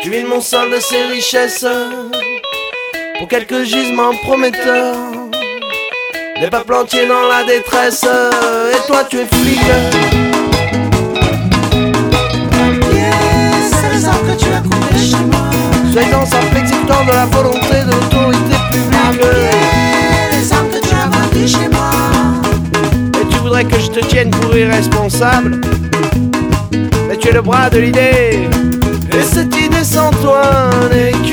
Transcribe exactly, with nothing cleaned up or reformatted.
Tu vides mon sol de ses richesses pour quelques gisements prometteurs. Des peuples entiers dans la détresse. Et toi tu es flic. C'est les arbres que tu as coupés chez moi. Soyez-en simple exécutant de la volonté de l'autorité publique. Les arbres que tu as vendus chez moi. Et tu voudrais que je te tienne pour irresponsable. Mais tu es le bras de l'idée. Et cette idée sans toi n'est que